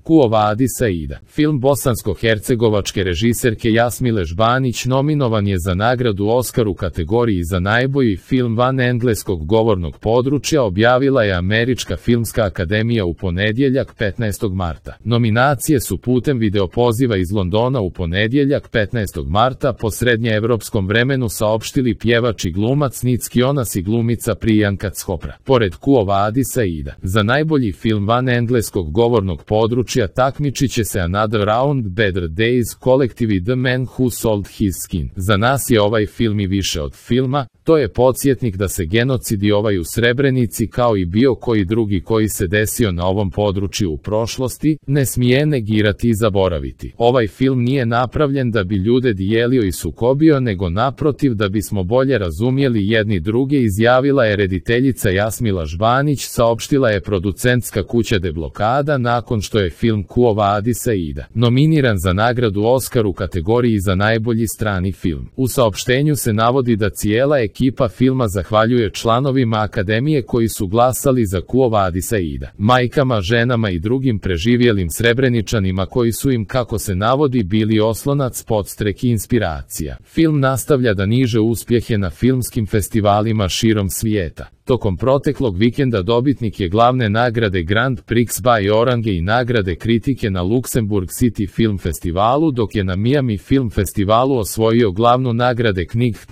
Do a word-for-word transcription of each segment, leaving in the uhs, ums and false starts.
Quo Vadis Aida. Film bosansko-hercegovačke režiserke Jasmile Žbanić nominovan je za nagradu Oskar u kategoriji za najbolji film van engleskog govornog područja, objavila je Američka filmska akademija u ponedjeljak petnaestog marta. Nominacije su putem videopoziva iz Londona u ponedjeljak petnaestog marta po srednjeevropskom vremenu saopštili pjevač i glumac Nick Jonas i glumica Priyanka Chopra. Pored Quo Vadis Aida, za najbolji film van engleskog govornog područja takmičit će se Another Round, Better Days, kolektiv i The Man Who Sold His Skin. Za nas je ovaj film i više od filma, to je podsjetnik da se genocidi ovaj u Srebrenici kao i bio koji drugi koji se desio na ovom području u prošlosti, ne smije negirati i zaboraviti. Ovaj film nije napravljen da bi ljude dijelio i sukobio, nego naprotiv da bismo bolje razumjeli jedni druge, izjavila je rediteljica Jasmila Žbanić, saopštila je producentska kuća Deblokada nakon što je film Quo Vadis Aida nominiran za nagradu Oskar u kategoriji za najbolji strani film. U saopštenju se navodi da cijela ekipa filma zahvaljuje članovima akademije koji su glasali za Quo Vadis Aida, majkama, ženama i drugim preživjelim Srebreničanima koji su im, kako se navodi, bili oslonac, podstrek i inspiracija. Film nastavlja da niže uspjehe na filmskim festivalima širom svijeta. Tokom proteklog vikenda dobitnik je glavne nagrade Grand Prix by Orange i nagrade kritike na Luxembourg City Film Festivalu, dok je na Miami Film Festivalu osvojio glavnu nagrade Knigt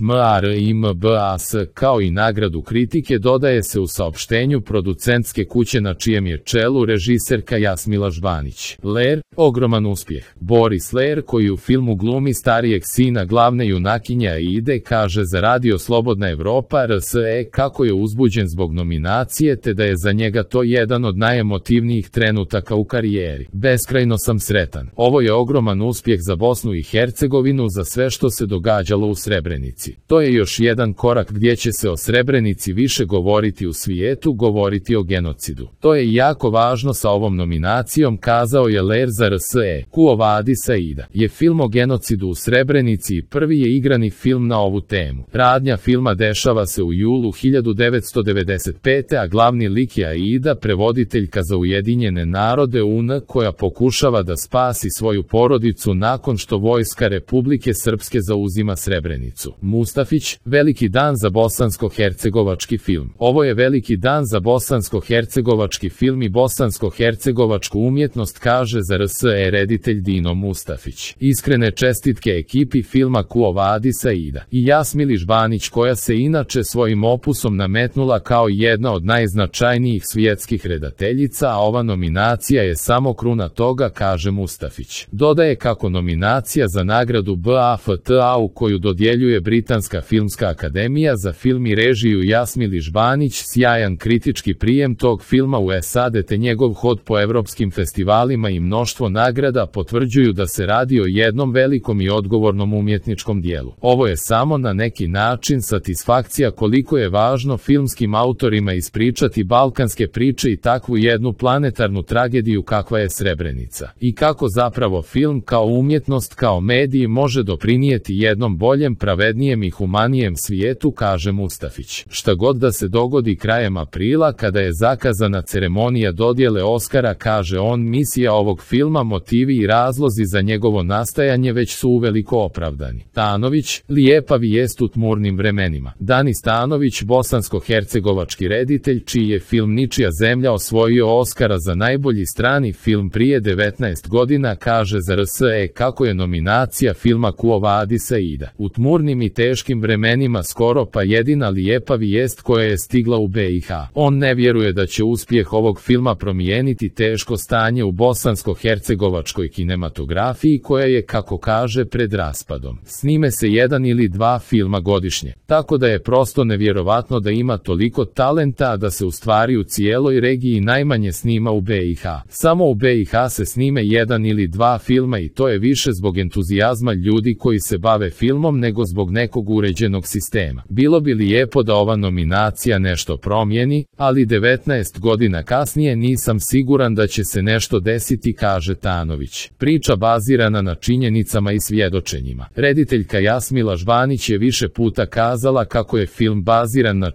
MARIMBAS kao i nagradu kritike, dodaje se u saopštenju producentske kuće na čijem je čelu režiserka Jasmila Žbanić. Ler, ogroman uspjeh. Boris Ler, koji u filmu glumi starijeg sina glavne junakinje Aide, kaže za Radio Slobodna Evropa R S E kako je uzbuđen zbog nominacije te da je za njega to jedan od najemotivnijih trenutaka u karijeri. Beskrajno sam sretan. Ovo je ogroman uspjeh za Bosnu i Hercegovinu, za sve što se događalo u Srebrenici. To je još jedan korak gdje će se o Srebrenici više govoriti u svijetu, govoriti o genocidu. To je jako važno sa ovom nominacijom, kazao je Ler za R S E. Quo Vadis Aida je film o genocidu u Srebrenici i prvi je igrani film na ovu temu. Radnja filma dešava se u julu hiljadu devetsto devedeset pete. a glavni lik je Aida, prevoditeljka za Ujedinjene narode U N, koja pokušava da spasi svoju porodicu nakon što vojska Republike Srpske zauzima Srebrenicu. Mustafić, veliki dan za bosansko-hercegovački film. Ovo je veliki dan za bosansko-hercegovački film i bosansko-hercegovačku umjetnost, kaže za R S E reditelj Dino Mustafić. Iskrene čestitke ekipi filma Quo Vadis Aida i Jasmili Žbanić, koja se inače svojim opusom nametnula kao jedna od najznačajnijih svjetskih redateljica, a ova nominacija je samo kruna toga, kaže Mustafić. Dodaje kako nominacija za nagradu BAFTA u koju dodjeljuje Britanska filmska akademija za film i režiju Jasmili Žbanić sjajan kritički prijem tog filma u S A D te njegov hod po evropskim festivalima i mnoštvo nagrada potvrđuju da se radi o jednom velikom i odgovornom umjetničkom dijelu. Ovo je samo na neki način satisfakcija koliko je važno filmskim autorima ispričati balkanske priče i takvu jednu planetarnu tragediju kakva je Srebrenica. I kako zapravo film kao umjetnost, kao mediji može doprinijeti jednom boljem, pravednijem i humanijem svijetu, kaže Mustafić. Šta god da se dogodi krajem aprila kada je zakazana ceremonija dodjele Oskara, kaže on, misija ovog filma, motivi i razlozi za njegovo nastajanje već su uveliko opravdani. Stanović, lijepa vijest u tmurnim vremenima. Dani Stanović, bosansko-hercegovački reditelj čiji je film Ničija zemlja osvojio Oskara za najbolji strani film prije devetnaest godina, kaže za R S E kako je nominacija filma Quo Vadis Aida u tmurnim i teškim vremenima skoro pa jedina lijepa vijest koja je stigla u B i H. On ne vjeruje da će uspjeh ovog filma promijeniti teško stanje u bosansko-hercegovačkoj kinematografiji koja je, kako kaže, pred raspadom. Snime se jedan ili dva filma godišnje, tako da je prosto nevjerovatno da ima toliko talenta, a da se u stvari u cijeloj regiji najmanje snima u B i H. Samo u B i H se snime jedan ili dva filma i to je više zbog entuzijazma ljudi koji se bave filmom nego zbog nekog uređenog sistema. Bilo bi lijepo da ova nominacija nešto promijeni, ali devetnaest godina kasnije nisam siguran da će se nešto desiti, kaže Tanović. Priča bazirana na činjenicama i svjedočenjima. Rediteljka Jasmila Žbanić je više puta kazala kako je film baziran na činjenicama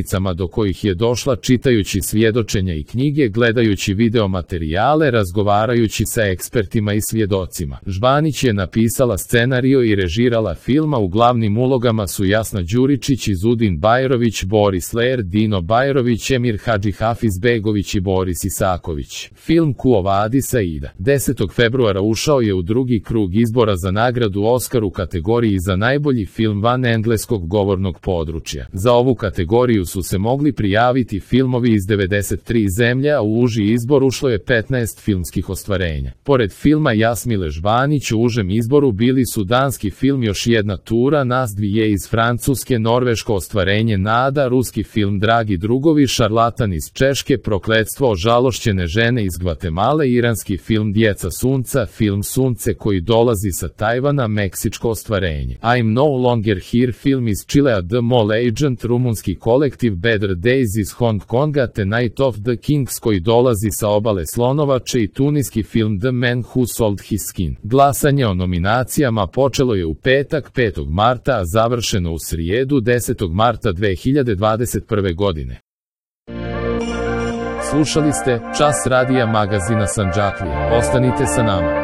činjenicama do kojih je došla čitajući svjedočenja i knjige, gledajući video materijale, razgovarajući sa ekspertima i svjedocima. Žbanić je napisala scenario i režirala filma. U glavnim ulogama su Jasna Đuričić, Izudin Bajrović, Boris Ler, Dino Bajrović, Emir Hadžihafizbegović i Boris Isaković. Film Quo Vadis Aida desetog februara ušao je u drugi krug izbora za nagradu Oskar u kategoriji za najbolji film van engleskog govornog područja. Za ovu kategoriju su se mogli prijaviti filmovi iz devedeset tri zemlje, a u uži izbor ušlo je petnaest filmskih ostvarenja. Pored filma Jasmile Žbanić, u užem izboru bili su danski film Još jedna tura, Nas dvije iz Francuske, norveško ostvarenje Nada, ruski film Dragi drugovi, Šarlatan iz Češke, Prokletstvo ožalošćene žene iz Gvatemale, iranski film Djeca sunca, film Sunce koji dolazi sa Tajvana, meksičko ostvarenje I'm No Longer Here, film iz Čilea The Mole Agent, rumunski kolektiv Better Days iz Hong Konga, The Night of the Kings koji dolazi sa obale Slonovače i tuniski film The Man Who Sold His Skin. Glasanje o nominacijama počelo je u petak petog marta, a završeno u srijedu desetog marta dve hiljade dvadeset prve godine. Slušali ste Čas radija magazina Sandžaklija. Ostanite sa nama.